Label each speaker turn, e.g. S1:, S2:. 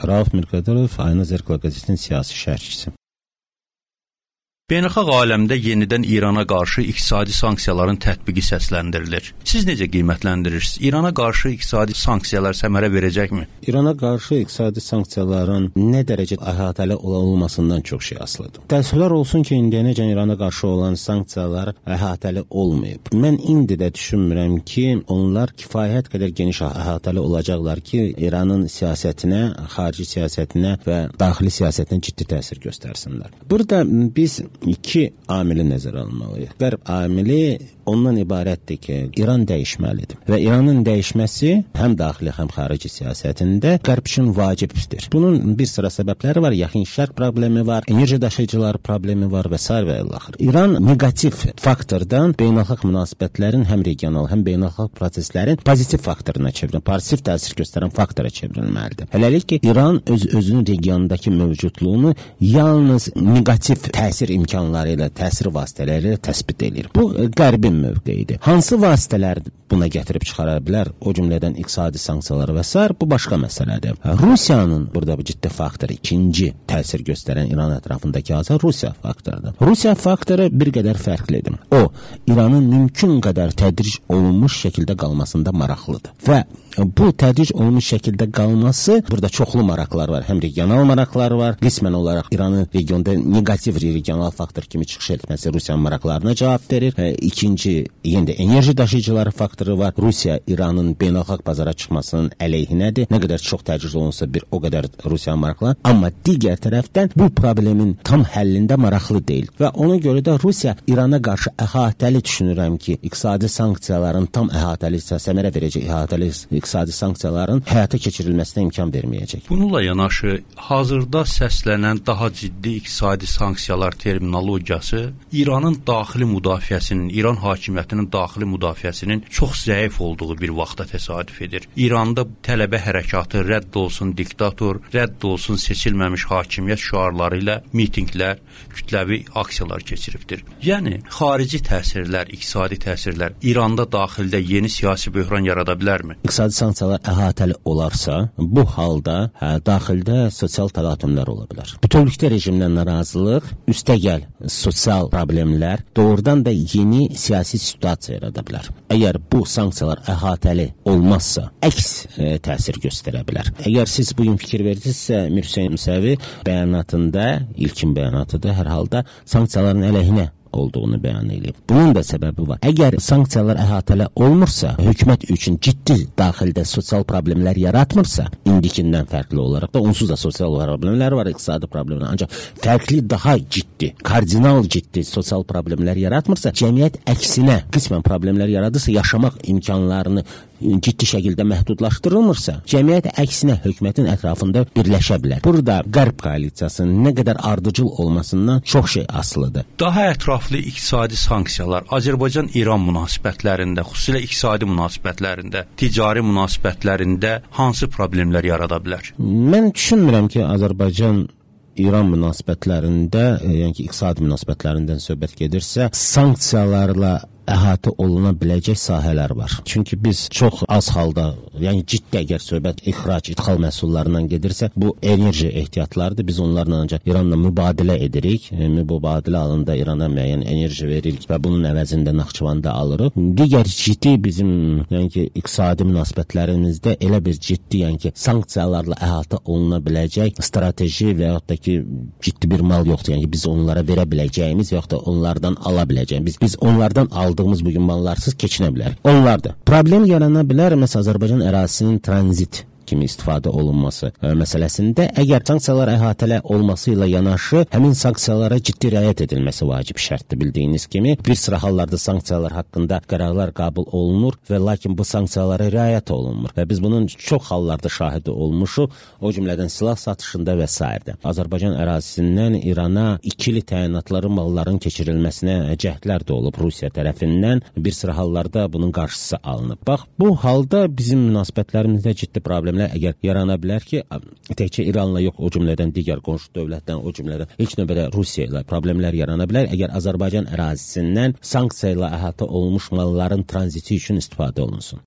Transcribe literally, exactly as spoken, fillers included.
S1: Rauf Mirqadırov, Ayna Zerkala qəzetinin siyasi şərhçisi.
S2: Beynəlxalq aləmdə yenidən İrana qarşı iqtisadi sanksiyaların tətbiqi səsləndirilir. Siz necə qiymətləndirirsiniz? İrana qarşı iqtisadi sanksiyalar səmərə verəcəkmi?
S1: İrana qarşı iqtisadi sanksiyaların nə dərəcə əhatəli olmasından çox şey asılıdır. Təəssüflər olsun ki, indiyənəcən İrana qarşı olan sanksiyalar əhatəli olmayıb. Mən indi də düşünmürəm ki, onlar kifayət qədər geniş əhatəli olacaqlar ki, İranın siyasətinə, xarici siyasətinə və daxili siyasətinə ciddi təsir göstərsinlər. Burada biz iki amili nəzərə almalıyıq. Qərb amili ondan ibarətdir ki, İran dəyişməlidir. Və İranın dəyişməsi həm daxili, həm xarici siyasətində Qərb üçün vacibdir. Bunun bir sıra səbəbləri var. Yaxın Şərq problemi var, enerji daşıyıcılar problemi var və s. və ilaxır. İran negativ faktordan beynəlxalq münasibətlərin həm regional, həm beynəlxalq proseslərin pozitiv faktoruna çevrilməlidir. Pozitiv təsir göstərən faktora çevrilməlidir. Hələlik ki, İran öz özünün regionundakı mövcudluğunu yalnız negativ təsir imkanları ilə, təsir vasitələri ilə təsbit edir. Bu Qərbin mövqeyidir. Hansı vasitələr buna gətirib çıxara bilər? O cümlədən iqtisadi sanksiyalar və s. bu başqa məsələdir. Rusiyanın burada bu ciddi faktor, ikinci təsir göstərən İran ətrafındakı hazır Rusiya faktorudur. Rusiya faktoru bir qədər fərqlidir. O, İranın mümkün qədər tədric olunmuş şəkildə qalmasında maraqlıdır. Və bu tədric olunmuş şəkildə qalması, burada çoxlu maraqlar var. Həm regional maraqlar var. Qismən olaraq İranın regionda negativ regional faktor kimi çıxış etməsi Rusiyanın maraqlarına cavab verir. E, ikinci, yenə də enerji daşıyıcıları faktoru var. Rusiya İranın beynəlxalq bazara çıxmasının əleyhinədir. Nə qədər çox tədric olunsa bir o qədər Rusiyanın maraqları. Amma digər tərəfdən bu problemin tam həllində maraqlı deyil. Və ona görə də Rusiya İrana qarşı əhatəli düşünürəm ki, iqtisadi sanksiyaların tam əhatəli, səmərə verəcək əhatəli iqtisadi sanksiyaların həyata keçirilməsinə imkan verməyəcək.
S2: Bununla yanaşı, hazırda səslənən daha ciddi iqtisadi sanksiyalar terminologiyası İranın daxili müdafiəsinin, İran hakimiyyətinin daxili müdafiəsinin çox zəif olduğu bir vaxta təsadüf edir. İranda tələbə hərəkatı rədd olsun diktator, rədd olsun seçilməmiş hakimiyyət şüarları ilə mitinqlər, kütləvi aksiyalar keçiribdir. Yəni, xarici təsirlər, iqtisadi təsirlər İranda daxildə yeni siyasi böhran yarada bilərmi?
S1: İqtisadi sanksiyalar əhatəli olarsa, bu halda hə, daxildə sosial təlatümlər ola bilər. Bütövlükdə rejimdən narazılıq, üstəgəl sosial problemlər doğrudan da yeni siyasi situasiya yarada bilər. Əgər bu sanksiyalar əhatəli olmazsa, əks e, təsir göstərə bilər. Əgər siz bugün fikir verdinizsə, Mir Hüseyn Müsəvi bəyanatında, ilkin bəyanatıdır, hər halda sanksiyaların əleyhinə olduğunu bəyan edib. Bunun da səbəbi var. Əgər sanksiyalar əhatəli olmursa, hökumət üçün ciddi daxildə sosial problemlər yaratmırsa, indikindən fərqli olaraq da onsuz da sosial problemlər var, iqtisadi problemlər. Ancaq fərqli, daha ciddi, kardinal ciddi sosial problemlər yaratmırsa, cəmiyyət əksinə qismən problemlər yaradırsa, yaşamaq imkanlarını ciddi şəkildə məhdudlaşdırılmırsa, cəmiyyət əksinə hökumətin ətrafında birləşə bilər. Burada Qərb koalisiyasının nə qədər ardıcıl olmasından çox şey asılıdır.
S2: Daha ətraflı iqtisadi sanksiyalar Azərbaycan-İran münasibətlərində, xüsusilə iqtisadi münasibətlərində, ticari münasibətlərində hansı problemlər yarada bilər?
S1: Mən düşünmürəm ki, Azərbaycan İran münasibətlərində, yəni ki, iqtisadi münasibətlərindən söhbət gedirsə, sanksiyalarla əhatə oluna biləcək sahələr var. Çünki biz çox az halda, yəni ciddi əgər söhbət ixrac, idxal məhsullarından gedirsə, bu enerji ehtiyatlardır. Biz onlarla ancaq İranla mübadilə edirik. E, mübadilə alında İrana müəyyən enerji veririk və bunun əvəzində Naxçıvanda alırıq. Digər ciddi bizim, yəni ki, iqtisadi münasibətlərimizdə elə bir ciddi, yəni ki, sanksiyalarla əhatə oluna biləcək strateji və yaxud da ki, ciddi bir mal yoxdur. Yəni ki, biz onlara verə biləcəyimiz və yaxud da onlardan ala biləcəyimiz. Biz, biz onlardan al aldığımız bugün mallarsız keçinə bilər. Onlar da. Problem yarana bilər, məsələn, Azərbaycan ərazisinin tranzit kimi istifadə olunması ə, məsələsində əgər sanksiyalar əhatələ olması ilə yanaşı həmin sanksiyalara ciddi riayət edilməsi vacib şərtdir bildiyiniz kimi. Bir sıra hallarda sanksiyalar haqqında qərarlar qəbul olunur və lakin bu sanksiyalara riayət olunmur. Və biz bunun çox hallarda şahidi olmuşuq, o cümlədən silah satışında və s. Azərbaycan ərazisindən İrana ikili təyinatları malların keçirilməsinə cəhdlər də olub Rusiya tərəfindən. Bir sıra hallarda bunun qarşısı alınıb. Bax, bu halda bizim münasibətlərimizdə ciddi problem əgər yarana bilər ki, təkcə İranla yox, o cümlədən digər qonşu dövlətdən, o cümlədən ilk növbədə Rusiya ilə problemlər yarana bilər. Əgər Azərbaycan ərazisindən sanksiya ilə əhatə olunmuş malların tranziti üçün istifadə olunsun.